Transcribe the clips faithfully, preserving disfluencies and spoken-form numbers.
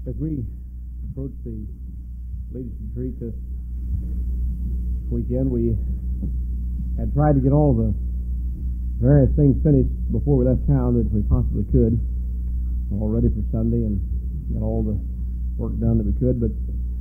As we approach the ladies' retreat this weekend, we had tried to get all the various things finished before we left town that we possibly could, all ready for Sunday, and got all the work done that we could. But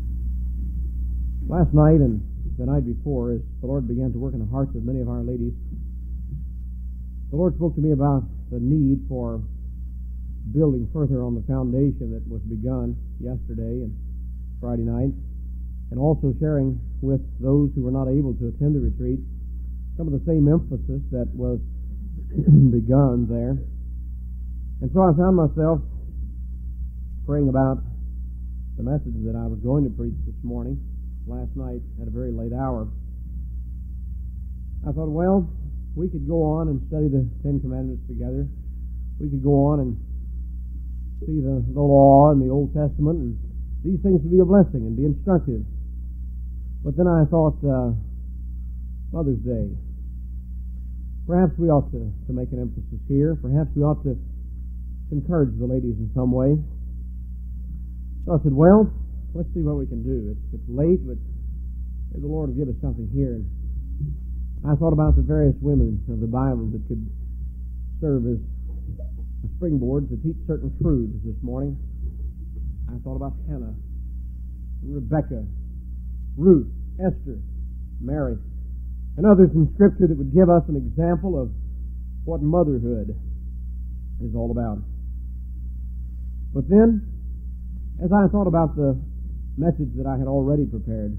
last night and the night before, as the Lord began to work in the hearts of many of our ladies, the Lord spoke to me about the need for building further on the foundation that was begun yesterday and Friday night, and also sharing with those who were not able to attend the retreat some of the same emphasis that was begun there. And so I found myself praying about the message that I was going to preach this morning, last night at a very late hour. I thought, well, we could go on and study the Ten Commandments together. We could go on and see the, the law and the Old Testament, and these things would be a blessing and be instructive. But then I thought, uh, Mother's Day. Perhaps we ought to, to make an emphasis here. Perhaps we ought to encourage the ladies in some way. So I said, well, let's see what we can do. It's, it's late, but maybe the Lord will give us something here. And I thought about the various women of the Bible that could serve as a springboard to teach certain truths this morning. I thought about Hannah, Rebecca, Ruth, Esther, Mary, and others in Scripture that would give us an example of what motherhood is all about. But then, as I thought about the message that I had already prepared,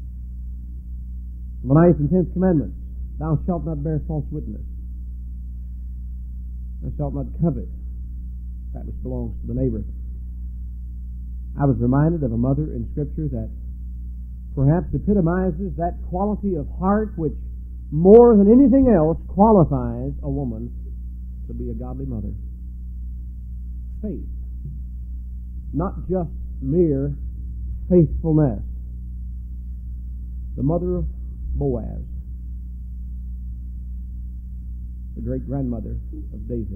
the ninth and tenth commandments, thou shalt not bear false witness. Thou shalt not covet that which belongs to the neighbor. I was reminded of a mother in Scripture that perhaps epitomizes that quality of heart which, more than anything else, qualifies a woman to be a godly mother. Faith. Not just mere faithfulness. The mother of Boaz, the great-grandmother of David.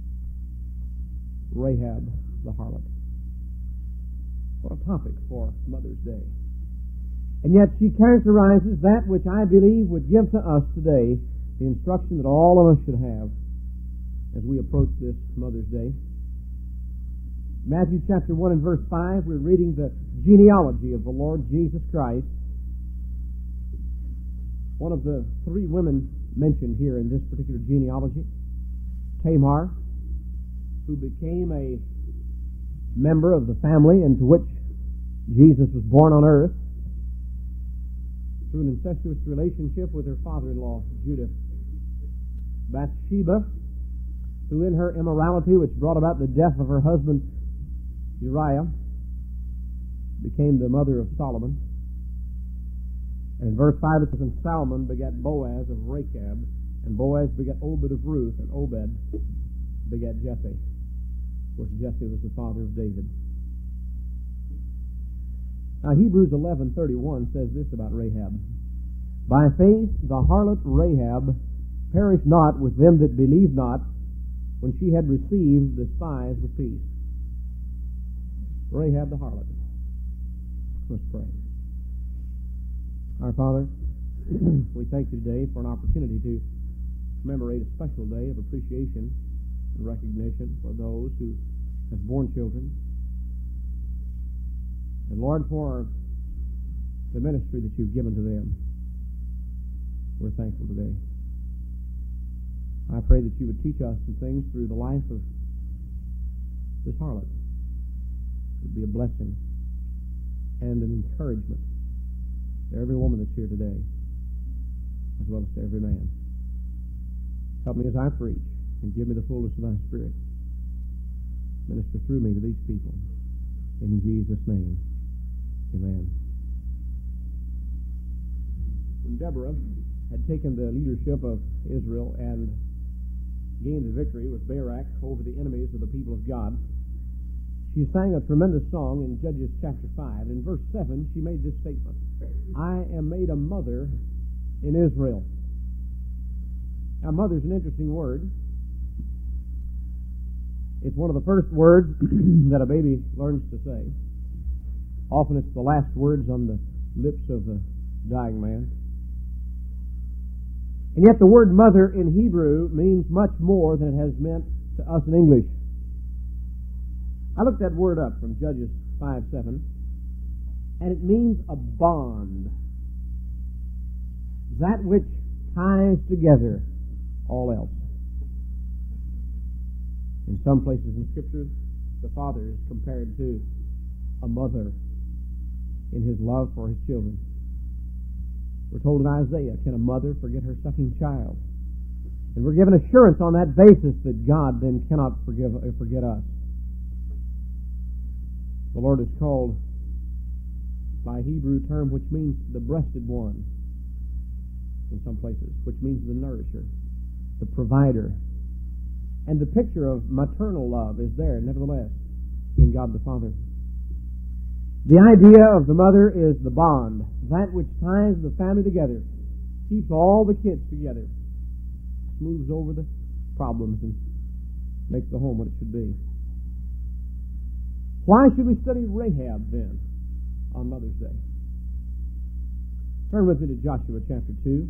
Rahab the harlot. What a topic for Mother's Day. And yet she characterizes that which I believe would give to us today the instruction that all of us should have as we approach this Mother's Day. Matthew chapter one and verse five, we're reading the genealogy of the Lord Jesus Christ. One of the three women mentioned here in this particular genealogy, Tamar, who became a member of the family into which Jesus was born on earth through an incestuous relationship with her father-in-law, Judah. Bathsheba, who in her immorality, which brought about the death of her husband Uriah, became the mother of Solomon. And in verse five it says, and Salmon begat Boaz of Rachab, and Boaz begat Obed of Ruth, and Obed begat Jesse. Of course, Jesse was the father of David. Now, Hebrews eleven thirty-one says this about Rahab. By faith the harlot Rahab perished not with them that believed not, when she had received the spies with peace. Rahab the harlot. Let's pray. Our Father, we thank you today for an opportunity to commemorate a special day of appreciation and recognition for those who have borne children. And Lord, for the ministry that you've given to them, we're thankful today. I pray that you would teach us some things through the life of this harlot. It would be a blessing and an encouragement to every woman that's here today, as well as to every man. Help me as I preach, and give me the fullness of thy Spirit. Minister through me to these people. In Jesus' name, amen. When Deborah had taken the leadership of Israel and gained the victory with Barak over the enemies of the people of God, she sang a tremendous song in Judges chapter five. In verse seven, she made this statement, I am made a mother in Israel. Now, mother's an interesting word. It's one of the first words that a baby learns to say. Often it's the last words on the lips of the dying man. And yet the word mother in Hebrew means much more than it has meant to us in English. I looked that word up from Judges five seven, and it means a bond. That which ties together all else. In some places in Scripture, the father is compared to a mother in his love for his children. We're told in Isaiah, can a mother forget her sucking child? And we're given assurance on that basis that God then cannot forgive, uh, forget us. The Lord is called by a Hebrew term which means the breasted one in some places, which means the nourisher, the provider. And the picture of maternal love is there, nevertheless, in God the Father. The idea of the mother is the bond, that which ties the family together, keeps all the kids together, smooths over the problems, and makes the home what it should be. Why should we study Rahab, then, on Mother's Day? Turn with me to Joshua chapter two.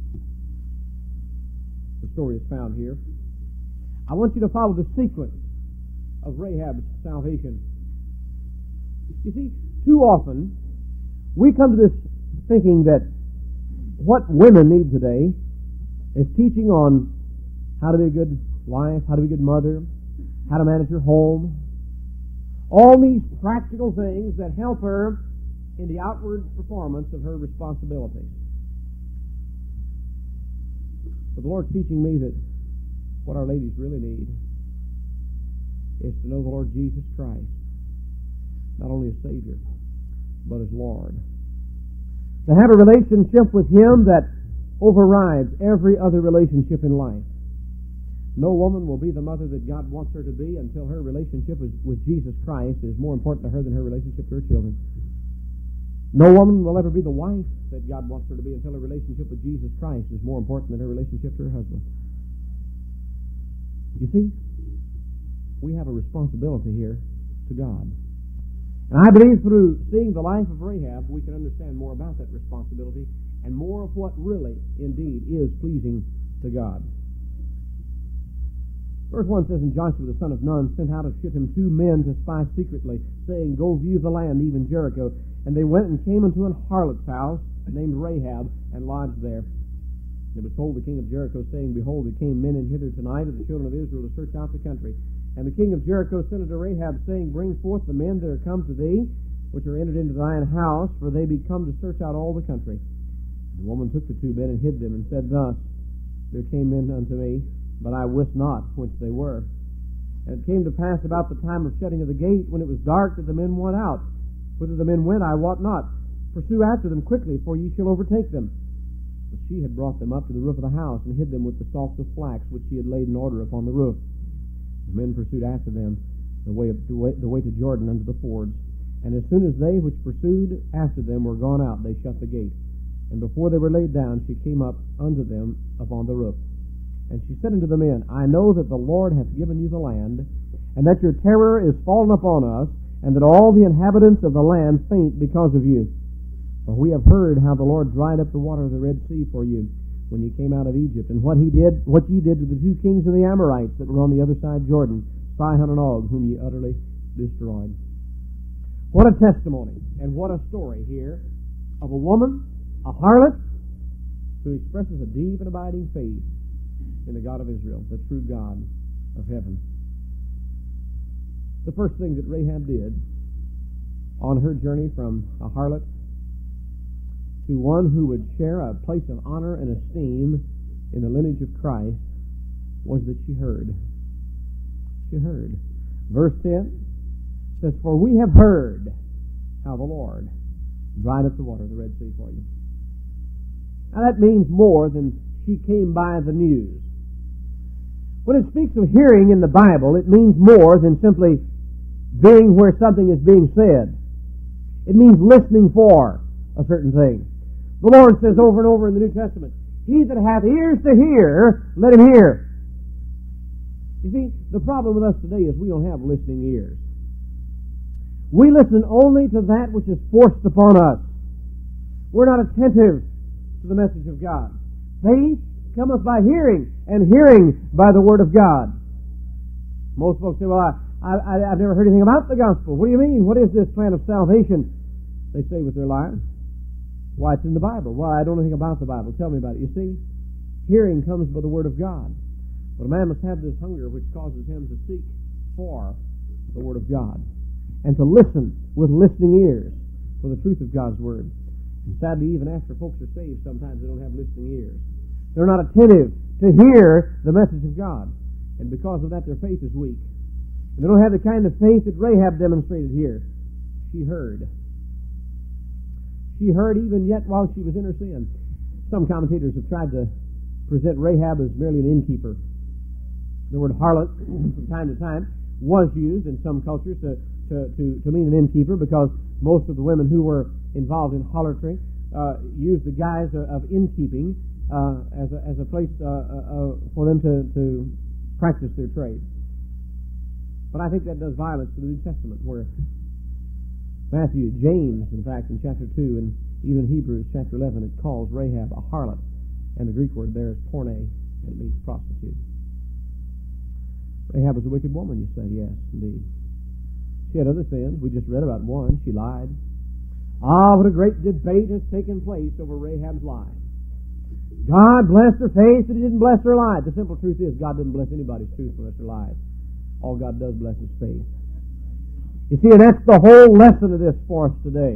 The story is found here. I want you to follow the sequence of Rahab's salvation. You see, too often we come to this thinking that what women need today is teaching on how to be a good wife, how to be a good mother, how to manage her home, all these practical things that help her in the outward performance of her responsibilities. But the Lord's teaching me that what our ladies really need is to know the Lord Jesus Christ, not only as Savior, but as Lord. To have a relationship with Him that overrides every other relationship in life. No woman will be the mother that God wants her to be until her relationship with, with Jesus Christ is more important to her than her relationship to her children. No woman will ever be the wife that God wants her to be until her relationship with Jesus Christ is more important than her relationship to her husband. You see, we have a responsibility here to God. And I believe through seeing the life of Rahab, we can understand more about that responsibility and more of what really, indeed, is pleasing to God. Verse one says, And Joshua the son of Nun sent out of Shittim two men to spy secretly, saying, Go view the land, even Jericho. And they went and came unto an harlot's house, named Rahab, and lodged there. And it was told the king of Jericho, saying, Behold, there came men in hither tonight of the children of Israel to search out the country. And the king of Jericho sent unto Rahab, saying, Bring forth the men that are come to thee, which are entered into thine house, for they be come to search out all the country. The woman took the two men and hid them, and said thus, There came men unto me, but I wist not whence they were. And it came to pass about the time of shutting of the gate, when it was dark, that the men went out. Whither the men went, I wot not. Pursue after them quickly, for ye shall overtake them. But she had brought them up to the roof of the house, and hid them with the stalks of flax, which she had laid in order upon the roof. The men pursued after them the way, of, the, way, the way to Jordan unto the fords. And as soon as they which pursued after them were gone out, they shut the gate. And before they were laid down, she came up unto them upon the roof. And she said unto the men, I know that the Lord hath given you the land, and that your terror is fallen upon us, and that all the inhabitants of the land faint because of you. For we have heard how the Lord dried up the water of the Red Sea for you, when ye came out of Egypt, and what he did, what ye did to the two kings of the Amorites that were on the other side Jordan, Sihon and Og, whom ye utterly destroyed. What a testimony, and what a story here of a woman, a harlot, who expresses a deep and abiding faith in the God of Israel, the true God of heaven. The first thing that Rahab did on her journey from a harlot to one who would share a place of honor and esteem in the lineage of Christ was that she heard. She heard. Verse ten says, For we have heard how the Lord dried up the water of the Red Sea for you. Now that means more than she came by the news. When it speaks of hearing in the Bible, it means more than simply being where something is being said. It means listening for a certain thing. The Lord says over and over in the New Testament, He that hath ears to hear, let him hear. You see, the problem with us today is we don't have listening ears. We listen only to that which is forced upon us. We're not attentive to the message of God. Faith cometh by hearing, and hearing by the Word of God. Most folks say, well, I, I, I've never heard anything about the gospel. What do you mean? What is this plan of salvation? They say with their lives. Why, it's in the Bible. Why, I don't know anything about the Bible. Tell me about it. You see, hearing comes by the Word of God. But a man must have this hunger which causes him to seek for the Word of God and to listen with listening ears for the truth of God's Word. And sadly, even after folks are saved, sometimes they don't have listening ears. They're not attentive to hear the message of God. And because of that, their faith is weak. And they don't have the kind of faith that Rahab demonstrated here. She heard. She heard even yet while she was in her sin. Some commentators have tried to present Rahab as merely an innkeeper. The word harlot, from time to time, was used in some cultures to, to, to, to mean an innkeeper, because most of the women who were involved in harlotry uh, used the guise of, of innkeeping uh, as, a, as a place uh, uh, for them to, to practice their trade. But I think that does violence to the New Testament, where Matthew, James, in fact, in chapter two, and even Hebrews chapter eleven, it calls Rahab a harlot. And the Greek word there is porne, and it means prostitute. Rahab was a wicked woman, you say? Yes, indeed. She had other sins. We just read about one. She lied. Ah, what a great debate has taken place over Rahab's lie. God blessed her faith, but He didn't bless her lie. The simple truth is, God didn't bless anybody's truthfulness or lies. All God does bless is faith. You see, and that's the whole lesson of this for us today.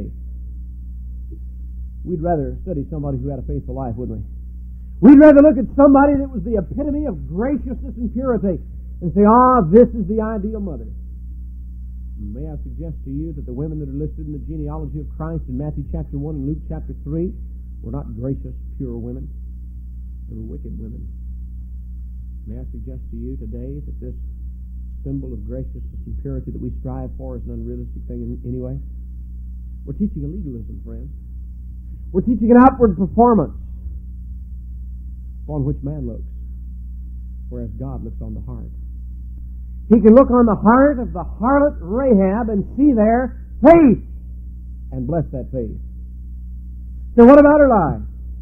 We'd rather study somebody who had a faithful life, wouldn't we? We'd rather look at somebody that was the epitome of graciousness and purity and say, ah, this is the ideal mother. May I suggest to you that the women that are listed in the genealogy of Christ in Matthew chapter one and Luke chapter three were not gracious, pure women. They were wicked women. May I suggest to you today that this symbol of graciousness and purity that we strive for is an unrealistic thing in any way? We're teaching a legalism, friends. We're teaching an outward performance upon which man looks, whereas God looks on the heart. He can look on the heart of the harlot Rahab and see there faith and bless that faith. Now, what about her lie?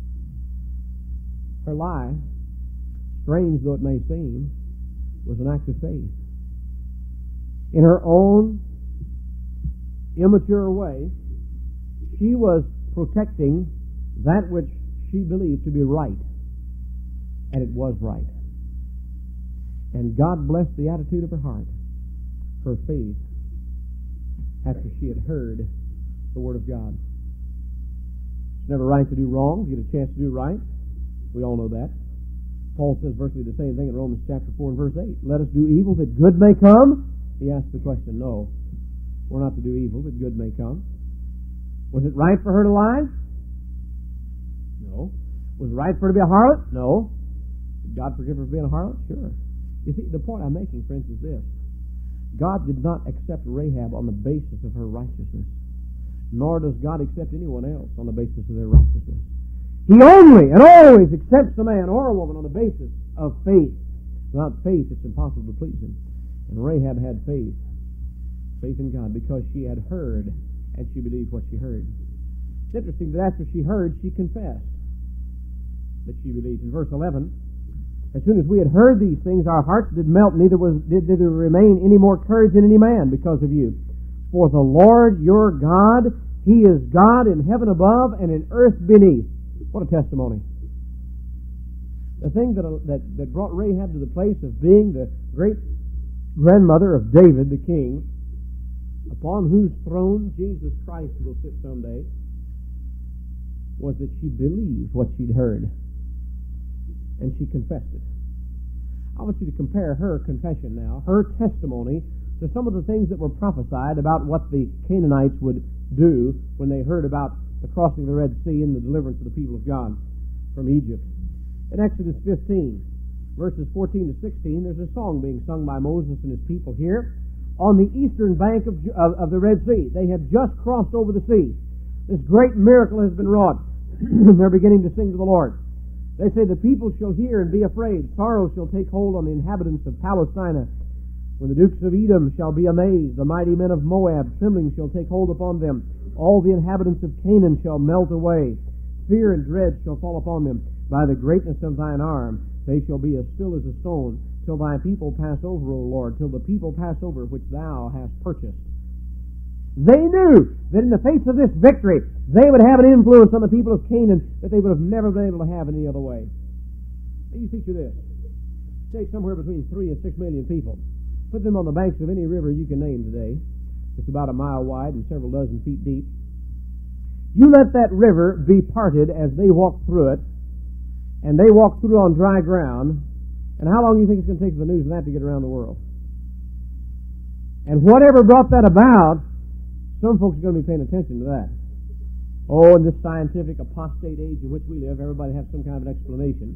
Her lie, strange though it may seem, was an act of faith. In her own immature way, she was protecting that which she believed to be right. And it was right. And God blessed the attitude of her heart, her faith, after she had heard the Word of God. It's never right to do wrong, to get a chance to do right. We all know that. Paul says virtually the same thing in Romans chapter four and verse eight. Let us do evil that good may come. He asked the question, no, we're not to do evil that good may come. Was it right for her to lie? No. Was it right for her to be a harlot? No. Did God forgive her for being a harlot? Sure. You see, the point I'm making, friends, is this. God did not accept Rahab on the basis of her righteousness, nor does God accept anyone else on the basis of their righteousness. He only and always accepts a man or a woman on the basis of faith. Without faith, it's impossible to please Him. And Rahab had faith, faith in God, because she had heard and she believed what she heard. It's interesting that after she heard, she confessed that she believed. In verse eleven, as soon as we had heard these things, our hearts did melt, neither was did, did there remain any more courage in any man because of you. For the Lord your God, He is God in heaven above and in earth beneath. What a testimony. The thing that, that, that brought Rahab to the place of being the great grandmother of David, the king, upon whose throne Jesus Christ will sit someday, was that she believed what she'd heard. And she confessed it. I want you to compare her confession now, her testimony, to some of the things that were prophesied about what the Canaanites would do when they heard about the crossing of the Red Sea and the deliverance of the people of God from Egypt. In Exodus fifteen, verses fourteen to sixteen, there's a song being sung by Moses and his people here on the eastern bank of, of, of the Red Sea. They have just crossed over the sea. This great miracle has been wrought. They're beginning to sing to the Lord. They say, the people shall hear and be afraid. Sorrow shall take hold on the inhabitants of Palestina. When the dukes of Edom shall be amazed, the mighty men of Moab, trembling shall take hold upon them. All the inhabitants of Canaan shall melt away. Fear and dread shall fall upon them. By the greatness of thine arm they shall be as still as a stone, till thy people pass over, O Lord, till the people pass over which thou hast purchased. They knew that in the face of this victory, they would have an influence on the people of Canaan that they would have never been able to have any other way. Now you picture this. Take somewhere between three and six million people. Put them on the banks of any river you can name today. It's about a mile wide and several dozen feet deep. You let that river be parted as they walk through it, and they walk through on dry ground, and how long do you think it's going to take for the news of that to get around the world? And whatever brought that about, some folks are going to be paying attention to that. Oh, in this scientific apostate age in which we live, everybody has some kind of an explanation.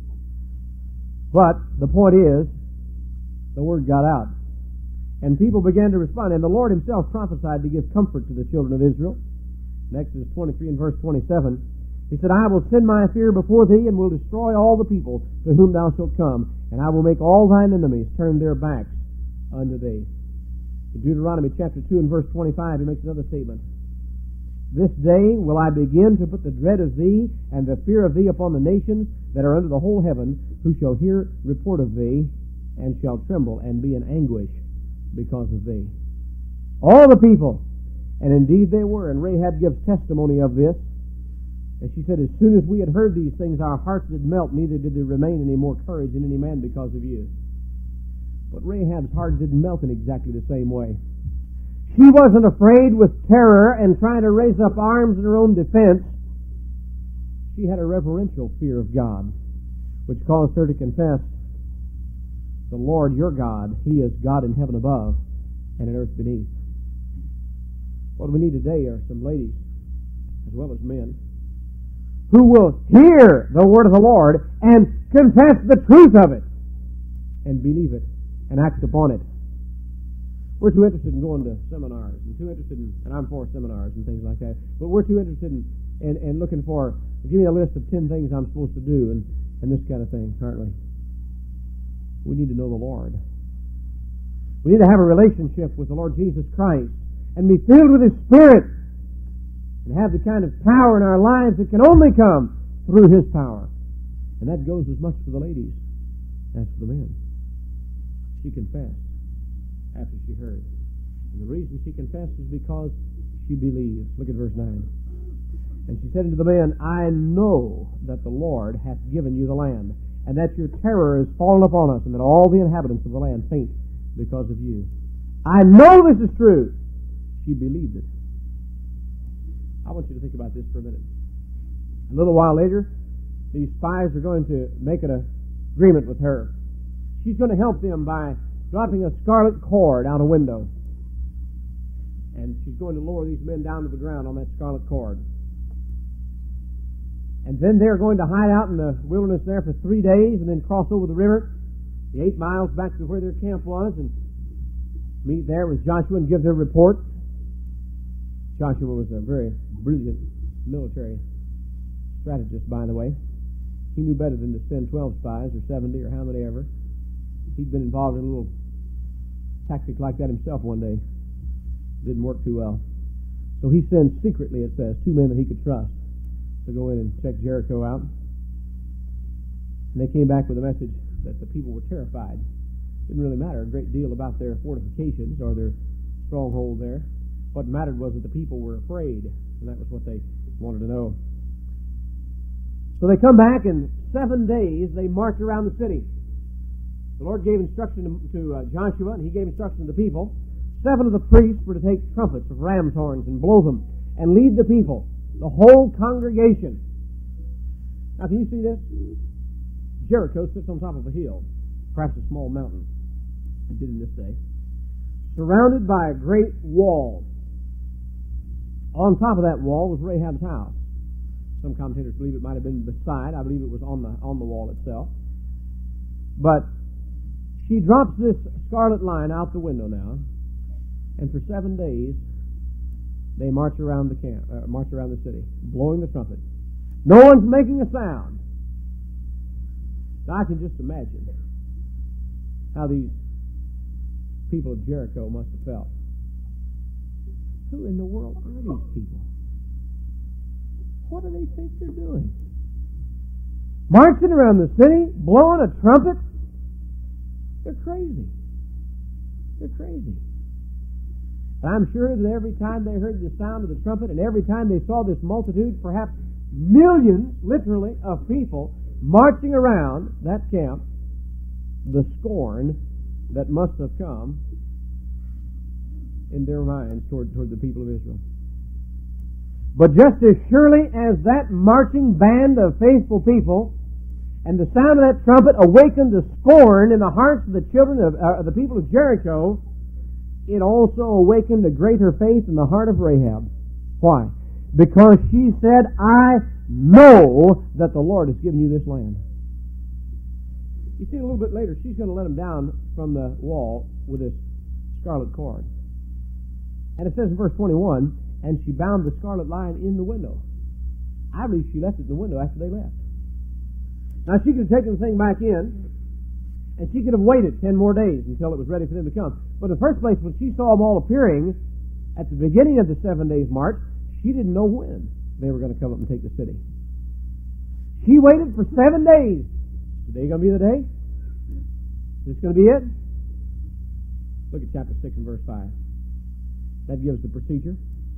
But the point is, the word got out. And people began to respond. And the Lord himself prophesied to give comfort to the children of Israel. In Exodus twenty-three and verse twenty-seven, he said, I will send my fear before thee, and will destroy all the people to whom thou shalt come, and I will make all thine enemies turn their backs unto thee. In Deuteronomy chapter two and verse twenty-five, he makes another statement. This day will I begin to put the dread of thee and the fear of thee upon the nations that are under the whole heaven, who shall hear report of thee, and shall tremble and be in anguish because of thee. All the people, and indeed they were, and Rahab gives testimony of this. And she said, as soon as we had heard these things, our hearts did melt, neither did there remain any more courage in any man because of you. But Rahab's heart didn't melt in exactly the same way. She wasn't afraid with terror and trying to raise up arms in her own defense. She had a reverential fear of God, which caused her to confess, the Lord your God, He is God in heaven above and in earth beneath. What we need today are some ladies, as well as men, who will hear the word of the Lord and confess the truth of it and believe it and act upon it. We're too interested in going to seminars and too interested in, and I'm for seminars and things like that, but we're too interested in, in, in looking for, give me a list of ten things I'm supposed to do and, and this kind of thing, aren't we? We need to know the Lord. We need to have a relationship with the Lord Jesus Christ and be filled with His Spirit and have the kind of power in our lives that can only come through His power. And that goes as much for the ladies as for the men. She confessed after she heard. And the reason she confessed is because she believed. Look at verse nine. And she said unto the man, I know that the Lord hath given you the land, and that your terror is fallen upon us, and that all the inhabitants of the land faint because of you. I know this is true. She believed it. I want you to think about this for a minute. A little while later, these spies are going to make an agreement with her. She's going to help them by dropping a scarlet cord out a window. And she's going to lower these men down to the ground on that scarlet cord. And then they're going to hide out in the wilderness there for three days and then cross over the river, the eight miles back to where their camp was, and meet there with Joshua and give their report. Joshua was a very brilliant military strategist, by the way. He knew better than to send twelve spies or seventy or how many ever. He'd been involved in a little tactic like that himself one day. Didn't work too well. So he sends secretly, it says, two men that he could trust to go in and check Jericho out. And they came back with a message that the people were terrified. Didn't really matter a great deal about their fortifications or their stronghold there. What mattered was that the people were afraid, and that was what they wanted to know. So they come back, and seven days they march around the city. The Lord gave instruction to, to uh, Joshua, and he gave instruction to the people. Seven of the priests were to take trumpets of ram's horns and blow them and lead the people, the whole congregation. Now, can you see this? Jericho sits on top of a hill, perhaps a small mountain. It did in this day. Surrounded by a great wall. On top of that wall was Rahab's house. Some commentators believe it might have been beside. I believe it was on the on the wall itself. But she drops this scarlet line out the window now, and for seven days they march around the camp, uh, march around the city, blowing the trumpet. No one's making a sound. Now I can just imagine how these people of Jericho must have felt. Who in the world are these people? What do they think they're doing? Marching around the city, blowing a trumpet? They're crazy. They're crazy. But I'm sure that every time they heard the sound of the trumpet and every time they saw this multitude, perhaps millions, literally, of people marching around that camp, the scorn that must have come in their minds toward, toward the people of Israel. But just as surely as that marching band of faithful people and the sound of that trumpet awakened the scorn in the hearts of the children of uh, the people of Jericho, it also awakened a greater faith in the heart of Rahab. Why? Because she said, I know that the Lord has given you this land. You see, a little bit later, she's going to let him down from the wall with this scarlet cord. And it says in verse twenty-one, and she bound the scarlet line in the window. I believe she left it in the window after they left. Now, she could have taken the thing back in, and she could have waited ten more days until it was ready for them to come. But in the first place, when she saw them all appearing at the beginning of the seven days' march, she didn't know when they were going to come up and take the city. She waited for seven days. Today going to be the day? Is this going to be it? Look at chapter six and verse five. That gives the procedure.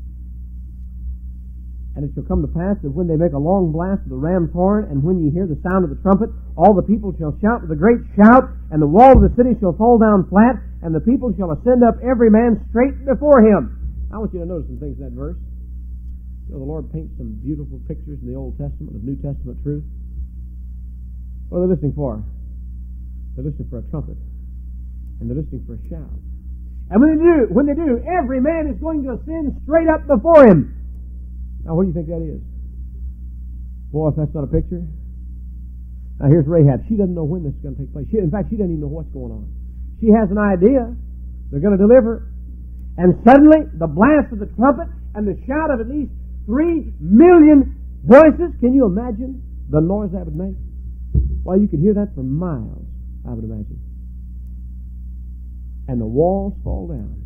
And it shall come to pass that when they make a long blast of the ram's horn, and when ye hear the sound of the trumpet, all the people shall shout with a great shout, and the wall of the city shall fall down flat, and the people shall ascend up every man straight before him. I want you to notice some things in that verse. You know, the Lord paints some beautiful pictures in the Old Testament of New Testament truth. What are they listening for? They're listening for a trumpet, and they're listening for a shout. And when they do, when they do, every man is going to ascend straight up before him. Now, what do you think that is? Boy, if that's not a picture. Now, here's Rahab. She doesn't know when this is going to take place. She, in fact, she doesn't even know what's going on. She has an idea. They're going to deliver. And suddenly, the blast of the trumpet and the shout of at least three million voices. Can you imagine the noise that would make? Well, you could hear that for miles, I would imagine. And the walls fall down.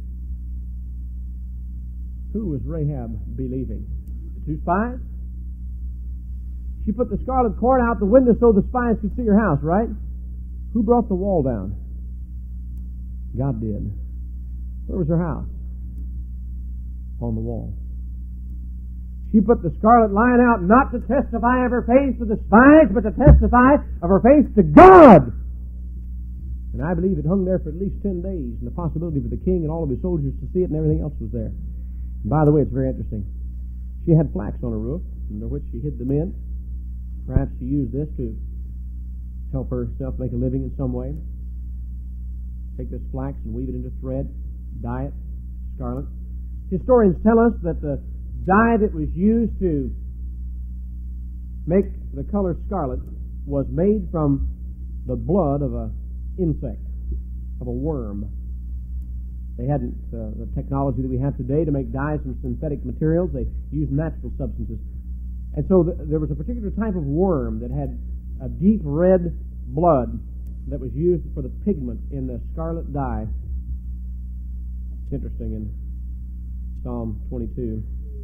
Who was Rahab believing? Two spies? She put the scarlet cord out the window so the spies could see her house, right? Who brought the wall down? God did. Where was her house? On the wall. She put the scarlet line out not to testify of her faith to the spies, but to testify of her faith to God. And I believe it hung there for at least ten days, and the possibility for the king and all of his soldiers to see it, and everything else was there. And by the way, it's very interesting. She had flax on her roof, under which she hid the men. Perhaps she used this to help herself make a living in some way. Take this flax and weave it into thread, dye it scarlet. Historians tell us that the dye that was used to make the color scarlet was made from the blood of an insect, of a worm. They hadn't uh, the technology that we have today to make dyes from synthetic materials. They used natural substances. And so th- there was a particular type of worm that had a deep red blood that was used for the pigment in the scarlet dye. It's interesting in Psalm twenty-two.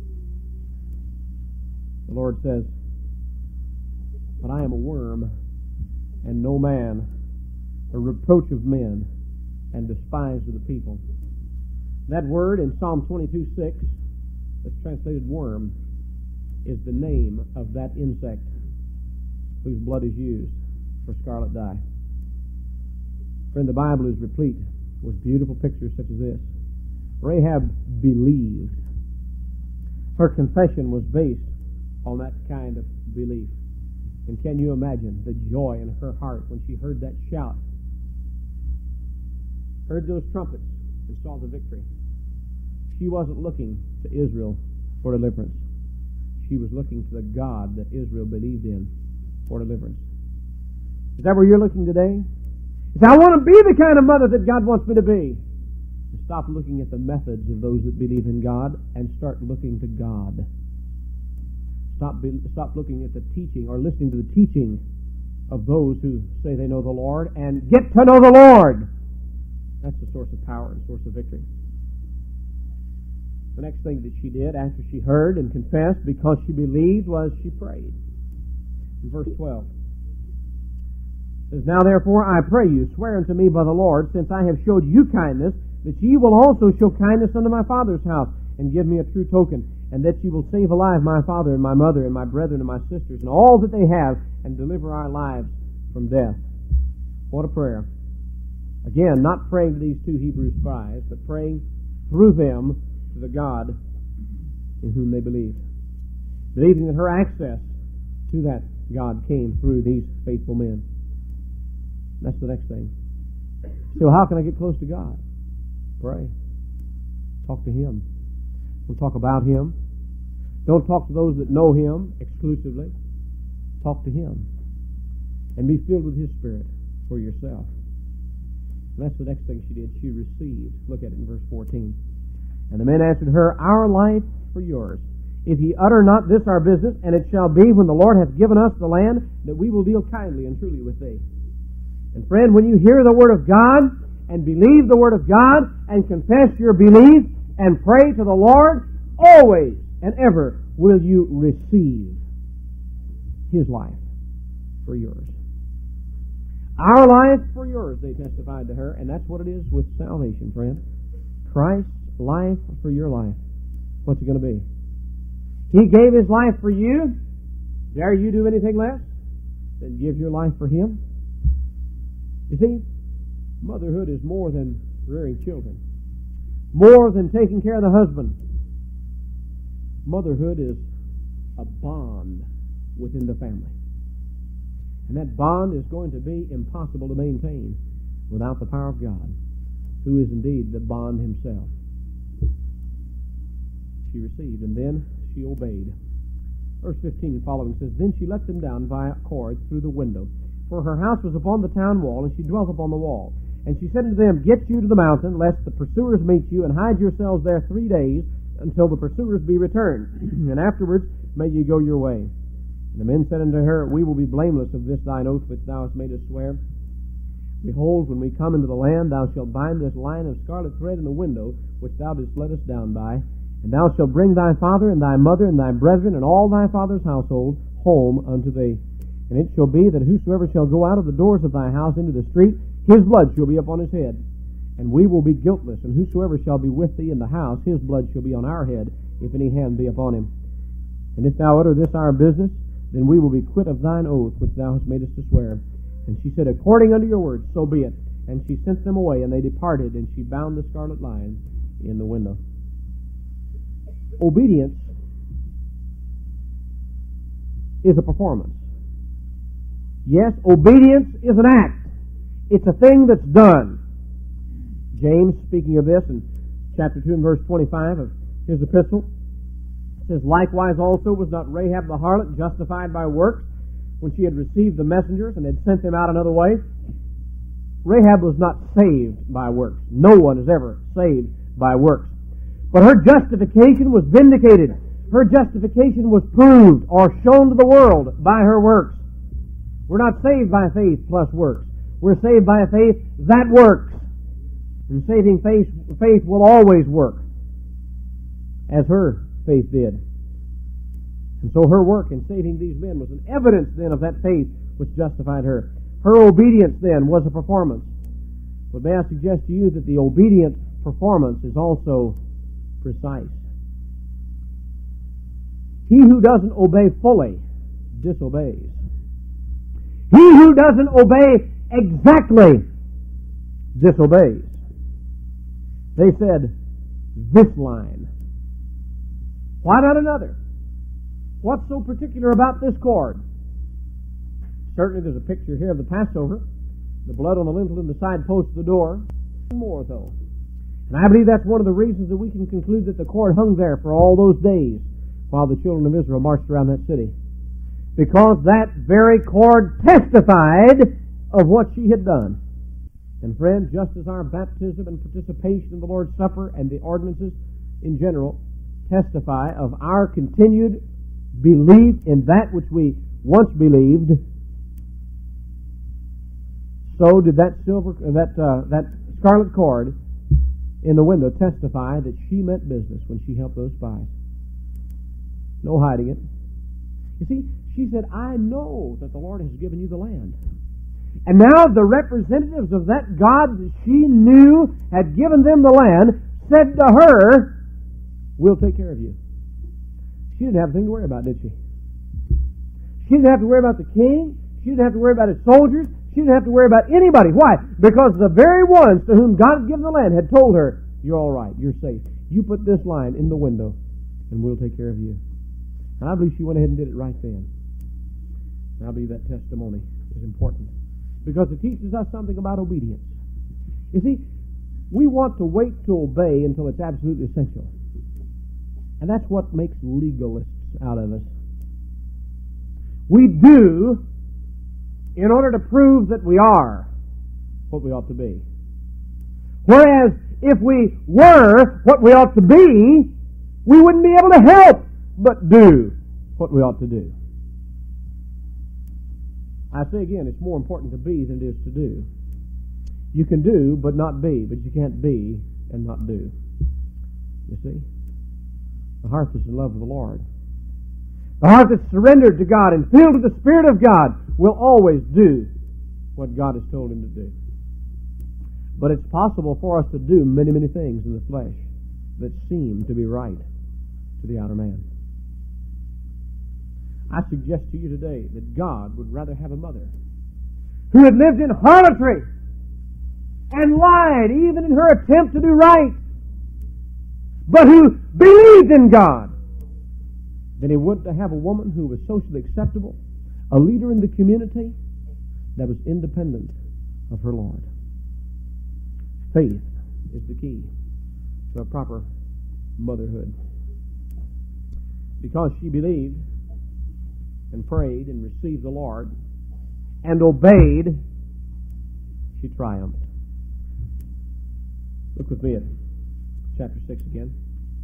The Lord says, but I am a worm and no man, a reproach of men and despised of the people. That word in Psalm twenty-two six, that's translated worm, is the name of that insect whose blood is used for scarlet dye. Friend, the Bible is replete with beautiful pictures such as this. Rahab believed. Her confession was based on that kind of belief. And can you imagine the joy in her heart when she heard that shout? Heard those trumpets and saw the victory. She wasn't looking to Israel for deliverance. She was looking to the God that Israel believed in for deliverance. Is that where you're looking today? Is I want to be the kind of mother that God wants me to be. Stop looking at the methods of those that believe in God and start looking to God. Stop, be, stop looking at the teaching or listening to the teaching of those who say they know the Lord and get to know the Lord. That's the source of power and source of victory. The next thing that she did after she heard and confessed because she believed was she prayed. In verse twelve, it says, Now therefore I pray you, swear unto me by the Lord, since I have showed you kindness, that ye will also show kindness unto my father's house, and give me a true token, and that ye will save alive my father and my mother and my brethren and my sisters, and all that they have, and deliver our lives from death. What a prayer. Again, not praying to these two Hebrew spies, but praying through them to the God in whom they believed. Believing that her access to that God came through these faithful men. That's the next thing. So how can I get close to God? Pray. Talk to Him. Don't talk about Him. Don't talk to those that know Him exclusively. Talk to Him. And be filled with His Spirit for yourself. And that's the next thing she did. She received. Look at it in verse fourteen. And the men answered her, Our life for yours. If ye utter not this our business, and it shall be when the Lord hath given us the land, that we will deal kindly and truly with thee. And friend, when you hear the Word of God, and believe the Word of God, and confess your belief, and pray to the Lord, always and ever will you receive His life for yours. Our life for yours, they testified to her, and that's what it is with salvation, friend. Christ's life for your life. What's it going to be? He gave His life for you. Dare you do anything less than give your life for Him? You see, motherhood is more than rearing children. More than taking care of the husband. Motherhood is a bond within the family. And that bond is going to be impossible to maintain without the power of God, who is indeed the bond Himself. She received, and then she obeyed. Verse fifteen and following says, Then she let them down by a cord through the window, for her house was upon the town wall, and she dwelt upon the wall. And she said unto them, Get you to the mountain, lest the pursuers meet you, and hide yourselves there three days, until the pursuers be returned, and afterwards may you go your way. And the men said unto her, We will be blameless of this thine oath which thou hast made us swear. Behold, when we come into the land, thou shalt bind this line of scarlet thread in the window, which thou didst let us down by, and thou shalt bring thy father and thy mother and thy brethren and all thy father's household home unto thee. And it shall be that whosoever shall go out of the doors of thy house into the street, his blood shall be upon his head. And we will be guiltless, and whosoever shall be with thee in the house, his blood shall be on our head, if any hand be upon him. And if thou utter this our business, then we will be quit of thine oath which thou hast made us to swear. And she said, According unto your word, so be it. And she sent them away, and they departed, and she bound the scarlet line in the window. Obedience is a performance. Yes, obedience is an act. It's a thing that's done. James, speaking of this in chapter two and verse twenty-five of his epistle, says, Likewise also was not Rahab the harlot justified by works when she had received the messengers and had sent them out another way? Rahab was not saved by works. No one is ever saved by works. But her justification was vindicated. Her justification was proved or shown to the world by her works. We're not saved by faith plus works. We're saved by a faith that works. And saving faith, faith will always work, as her faith did. And so her work in saving these men was an evidence then of that faith which justified her. Her obedience then was a performance. But may I suggest to you that the obedient performance is also precise. He who doesn't obey fully disobeys. He who doesn't obey exactly disobeys. They said, this line. Why not another? What's so particular about this cord? Certainly there's a picture here of the Passover, the blood on the lintel and the side post of the door. More though. And I believe that's one of the reasons that we can conclude that the cord hung there for all those days while the children of Israel marched around that city. Because that very cord testified of what she had done. And friend, just as our baptism and participation in the Lord's Supper and the ordinances in general testify of our continued belief in that which we once believed, so did that silver, that uh, that scarlet cord in the window testify that she meant business when she helped those spies. No hiding it. You see, she said, I know that the Lord has given you the land. And now the representatives of that God that she knew had given them the land said to her, we'll take care of you. She didn't have a thing to worry about, did she? She didn't have to worry about the king. She didn't have to worry about his soldiers. She didn't have to worry about anybody. Why? Because the very ones to whom God had given the land had told her, you're all right, you're safe. You put this line in the window, and we'll take care of you. And I believe she went ahead and did it right then. And I believe that testimony is important, because it teaches us something about obedience. You see, we want to wait to obey until it's absolutely essential. And that's what makes legalists out of us. We do in order to prove that we are what we ought to be. Whereas if we were what we ought to be, we wouldn't be able to help but do what we ought to do. I say again, it's more important to be than it is to do. You can do but not be, but you can't be and not do. You see? The heart that's in love with the Lord, the heart that's surrendered to God and filled with the Spirit of God, will always do what God has told him to do. But it's possible for us to do many, many things in the flesh that seem to be right to the outer man. I suggest to you today that God would rather have a mother who had lived in harlotry and lied even in her attempt to do right, but who believed in God, than he would to have a woman who was socially acceptable, a leader in the community that was independent of her Lord. Faith is the key to a proper motherhood. Because she believed and prayed and received the Lord and obeyed, she triumphed. Look with me at chapter six again.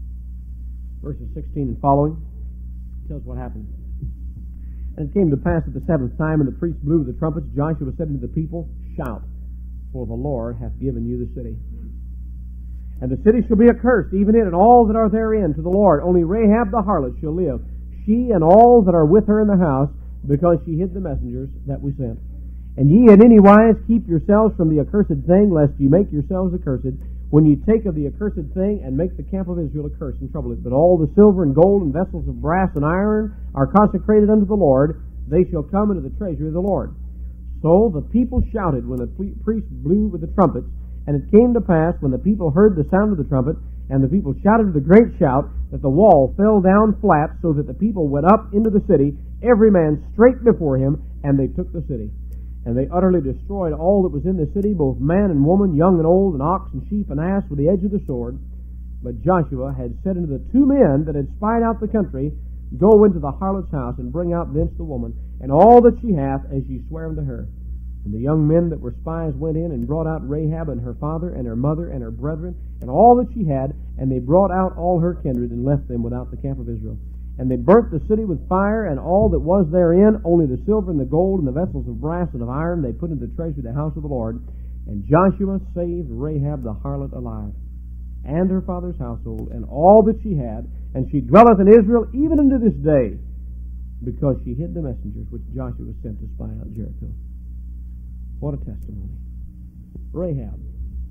Verses sixteen and following tells what happened. And it came to pass at the seventh time, and the priest blew the trumpets, Joshua said unto the people, shout, for the Lord hath given you the city. And the city shall be accursed, even it and all that are therein, to the Lord. Only Rahab the harlot shall live, she and all that are with her in the house, because she hid the messengers that we sent. And ye in any wise keep yourselves from the accursed thing, lest ye make yourselves accursed, when ye take of the accursed thing, and make the camp of Israel accursed, and trouble it. But all the silver and gold and vessels of brass and iron are consecrated unto the Lord, they shall come into the treasury of the Lord. So the people shouted when the priest blew with the trumpets, and it came to pass, when the people heard the sound of the trumpet, and the people shouted with a great shout, that the wall fell down flat, so that the people went up into the city, every man straight before him, and they took the city. And they utterly destroyed all that was in the city, both man and woman, young and old, and ox and sheep and ass, with the edge of the sword. But Joshua had said unto the two men that had spied out the country, go into the harlot's house, and bring out thence the woman, and all that she hath, as ye swear unto her. And the young men that were spies went in, and brought out Rahab, and her father, and her mother, and her brethren, and all that she had, and they brought out all her kindred, and left them without the camp of Israel. And they burnt the city with fire, and all that was therein, only the silver and the gold and the vessels of brass and of iron, they put into the treasury of the house of the Lord. And Joshua saved Rahab the harlot alive, and her father's household, and all that she had, and she dwelleth in Israel even unto this day, because she hid the messengers which Joshua sent to spy out Jericho. What a testimony. Rahab,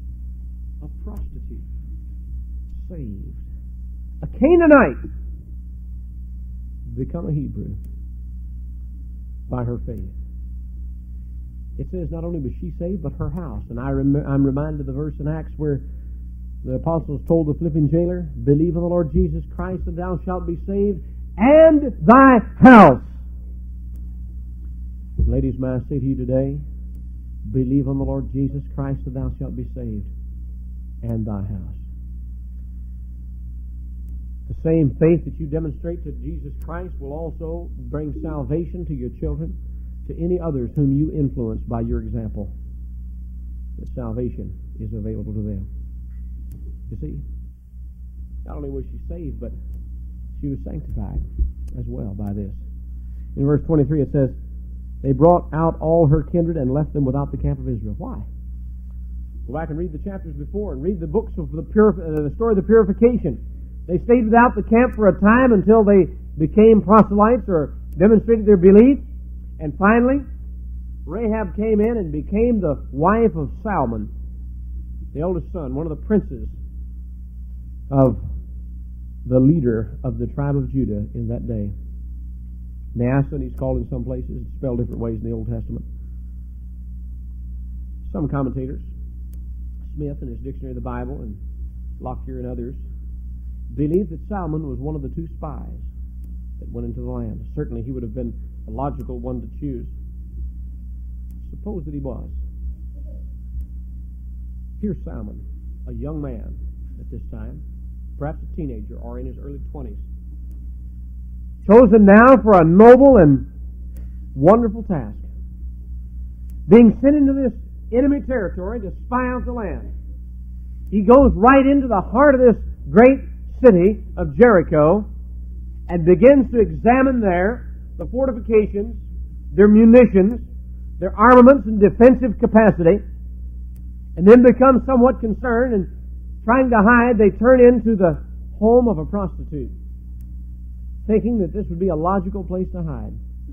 a prostitute, saved. A Canaanite, become a Hebrew by her faith. It says not only was she saved, but her house. And I rem- I'm reminded of the verse in Acts where the apostles told the Philippian jailer, believe in the Lord Jesus Christ, and thou shalt be saved, and thy house. Ladies, may I say to you today, believe on the Lord Jesus Christ, and thou shalt be saved, and thy house. The same faith that you demonstrate to Jesus Christ will also bring salvation to your children, to any others whom you influence by your example. That salvation is available to them. You see, not only was she saved, but she was sanctified as well by this. In verse twenty-three it says, they brought out all her kindred and left them without the camp of Israel. Why? Go back and read the chapters before and read the books of the, purif- uh, the story of the purification. They stayed without the camp for a time until they became proselytes or demonstrated their belief. And finally, Rahab came in and became the wife of Salmon, the eldest son, one of the princes of the leader of the tribe of Judah in that day. Naasson, he's called in some places. It's spelled different ways in the Old Testament. Some commentators, Smith in his Dictionary of the Bible and Lockyer and others, believe that Salmon was one of the two spies that went into the land. Certainly he would have been a logical one to choose. Suppose that he was. Here's Salmon, a young man at this time, perhaps a teenager or in his early twenties, chosen now for a noble and wonderful task, being sent into this enemy territory to spy out the land. He goes right into the heart of this great city of Jericho and begins to examine there the fortifications, their munitions, their armaments and defensive capacity, and then becomes somewhat concerned and trying to hide, they turn into the home of a prostitute, thinking that this would be a logical place to hide.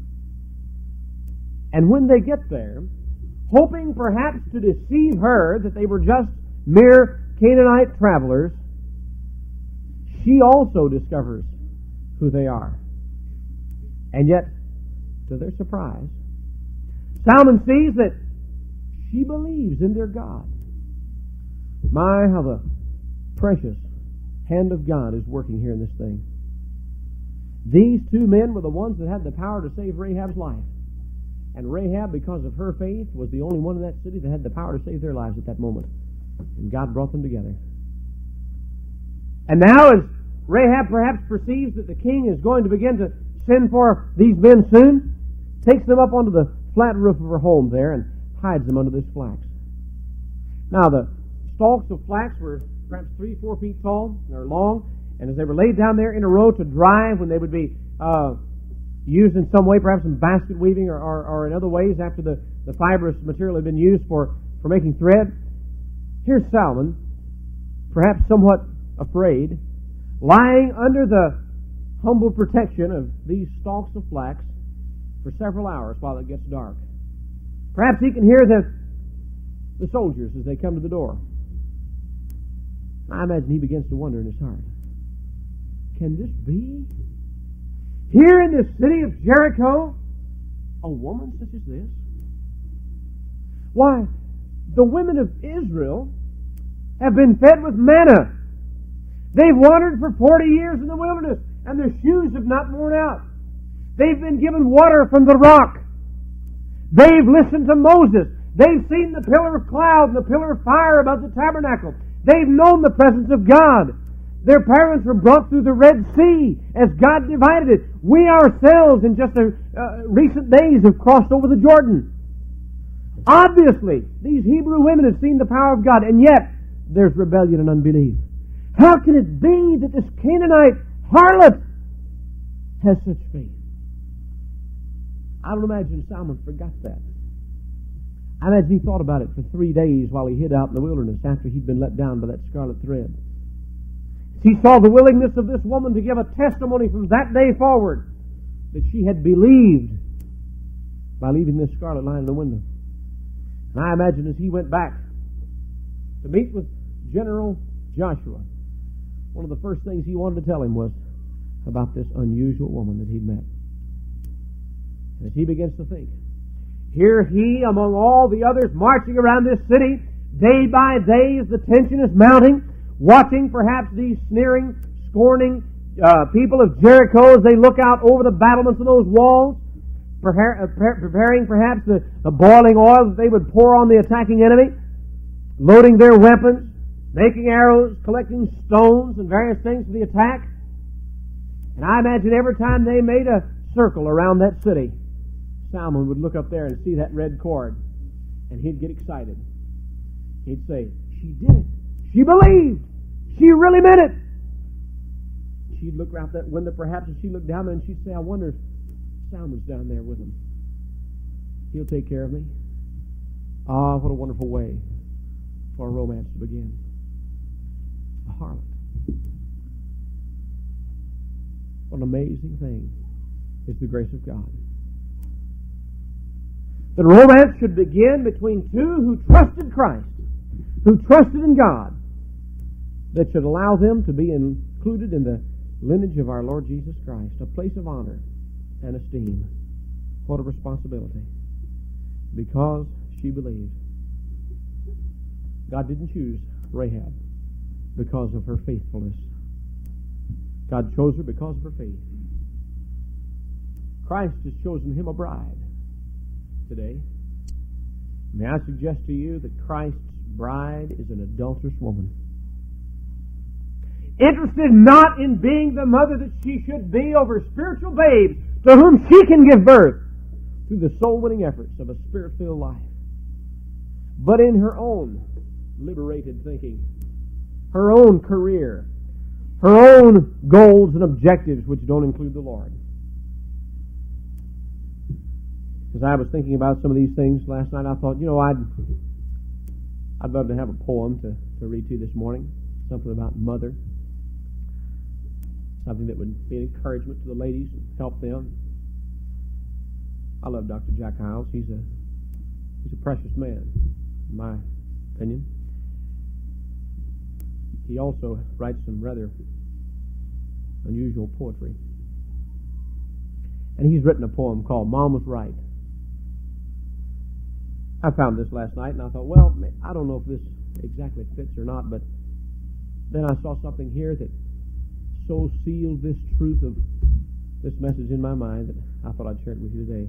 And when they get there, hoping perhaps to deceive her that they were just mere Canaanite travelers, she also discovers who they are. And yet, to their surprise, Salmon sees that she believes in their God. My, how the precious hand of God is working here in this thing. These two men were the ones that had the power to save Rahab's life. And Rahab, because of her faith, was the only one in that city that had the power to save their lives at that moment. And God brought them together. And now as Rahab perhaps perceives that the king is going to begin to send for these men soon, takes them up onto the flat roof of her home there and hides them under this flax. Now the stalks of flax were perhaps three, four feet tall or long, and as they were laid down there in a row to dry when they would be uh, used in some way, perhaps in basket weaving or, or, or in other ways after the, the fibrous material had been used for, for making thread, here's Salmon, perhaps somewhat afraid, lying under the humble protection of these stalks of flax for several hours while it gets dark. Perhaps he can hear the, the soldiers as they come to the door. I imagine he begins to wonder in his heart, can this be? Here in the city of Jericho, a woman such as this? Why, the women of Israel have been fed with manna. They've wandered for forty years in the wilderness, and their shoes have not worn out. They've been given water from the rock. They've listened to Moses. They've seen the pillar of cloud and the pillar of fire above the tabernacle. They've known the presence of God. Their parents were brought through the Red Sea as God divided it. We ourselves in just a, uh, recent days have crossed over the Jordan. Obviously, these Hebrew women have seen the power of God, and yet there's rebellion and unbelief. How can it be that this Canaanite harlot has such faith? I don't imagine Salmon forgot that. I imagine he thought about it for three days while he hid out in the wilderness after he'd been let down by that scarlet thread. He saw the willingness of this woman to give a testimony from that day forward that she had believed by leaving this scarlet line in the window. And I imagine as he went back to meet with General Joshua, one of the first things he wanted to tell him was about this unusual woman that he'd met. And as he begins to think, here he, among all the others marching around this city, day by day as the tension is mounting, watching perhaps these sneering, scorning uh, people of Jericho as they look out over the battlements of those walls, prepare, uh, preparing perhaps the, the boiling oil that they would pour on the attacking enemy, loading their weapons, making arrows, collecting stones and various things for the attack. And I imagine every time they made a circle around that city, Salmon would look up there and see that red cord, and he'd get excited. He'd say, she did it. She believed. She really meant it. She'd look out that window perhaps, and she'd look down there and she'd say, I wonder if Salmon's down there with him. He'll take care of me. Ah, what a wonderful way for a romance to begin. A harlot. What an amazing thing is the grace of God. That romance should begin between two who trusted Christ, who trusted in God, that should allow them to be included in the lineage of our Lord Jesus Christ, a place of honor and esteem. What a responsibility. Because she believed. God didn't choose Rahab because of her faithfulness. God chose her because of her faith. Christ has chosen him a bride today. May I suggest to you that Christ's bride is an adulterous woman, interested not in being the mother that she should be over spiritual babes to whom she can give birth through the soul-winning efforts of a spirit-filled life, but in her own liberated thinking, her own career, her own goals and objectives which don't include the Lord. As I was thinking about some of these things last night, I thought, you know, I'd I'd love to have a poem to, to read to you this morning, something about mother, something that would be an encouragement to the ladies and help them. I love Doctor Jack Hyles. He's a he's a precious man, in my opinion. He also writes some rather unusual poetry. And he's written a poem called Mom Was Right. I found this last night and I thought, well, I don't know if this exactly fits or not, but then I saw something here that so sealed this truth of this message in my mind that I thought I'd share it with you today.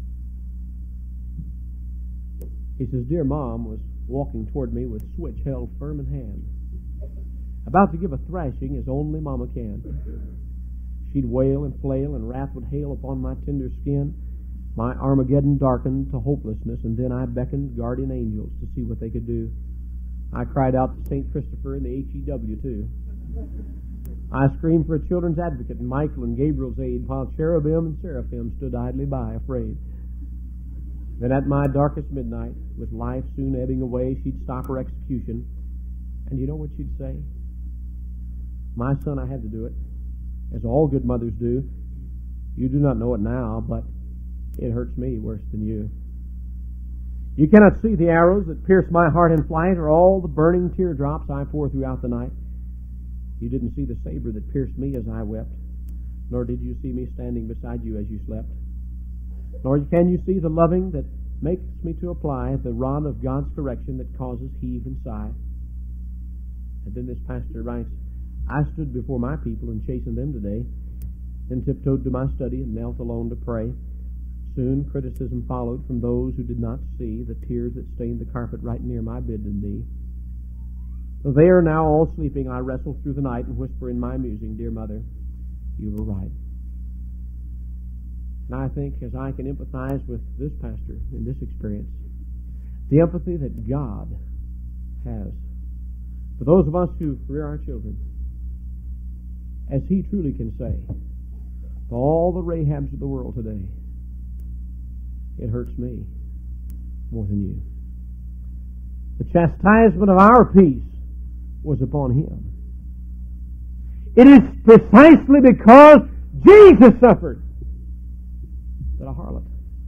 He says, Dear Mom was walking toward me with switch held firm in hand, about to give a thrashing as only Mama can. She'd wail and flail, and wrath would hail upon my tender skin. My Armageddon darkened to hopelessness, and then I beckoned guardian angels to see what they could do. I cried out to Saint Christopher and the H E W too. I screamed for a children's advocate and Michael and Gabriel's aid, while cherubim and seraphim stood idly by, afraid. Then at my darkest midnight, with life soon ebbing away, she'd stop her execution. And you know what she'd say? My son, I had to do it, as all good mothers do. You do not know it now, but it hurts me worse than you. You cannot see the arrows that pierce my heart in flight, or all the burning teardrops I pour throughout the night. You didn't see the saber that pierced me as I wept, nor did you see me standing beside you as you slept. Nor can you see the loving that makes me to apply the rod of God's correction that causes heave and sigh. And then this pastor writes, I stood before my people and chastened them today, then tiptoed to my study and knelt alone to pray. Soon criticism followed from those who did not see the tears that stained the carpet right near my bended knee. Though they are now all sleeping, I wrestle through the night and whisper in my musing, Dear Mother, you were right. And I think as I can empathize with this pastor in this experience, the empathy that God has for those of us who rear our children, as He truly can say to all the Rahabs of the world today, it hurts me more than you. The chastisement of our peace was upon Him. It is precisely because Jesus suffered that a harlot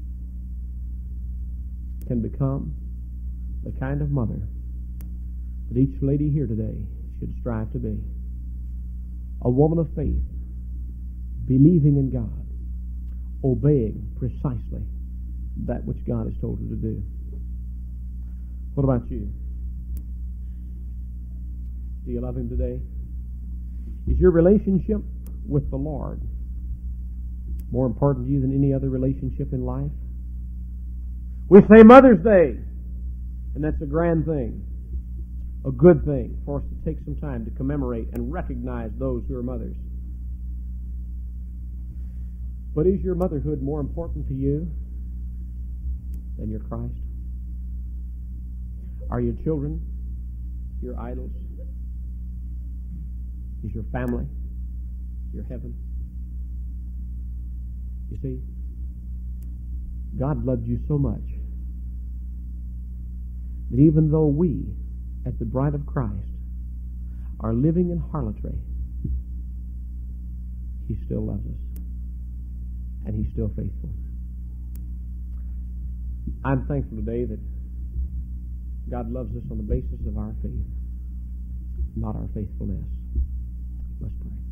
can become the kind of mother that each lady here today should strive to be. A woman of faith, believing in God, obeying precisely that which God has told her to do. What about you? Do you love Him today? Is your relationship with the Lord more important to you than any other relationship in life? We say Mother's Day, and that's a grand thing, a good thing for us to take some time to commemorate and recognize those who are mothers. But is your motherhood more important to you than your Christ? Are your children your idols? Is your family your heaven? You see, God loved you so much that even though we as the bride of Christ are living in harlotry, He still loves us, and He's still faithful. I'm thankful today that God loves us on the basis of our faith, not our faithfulness. Let's pray.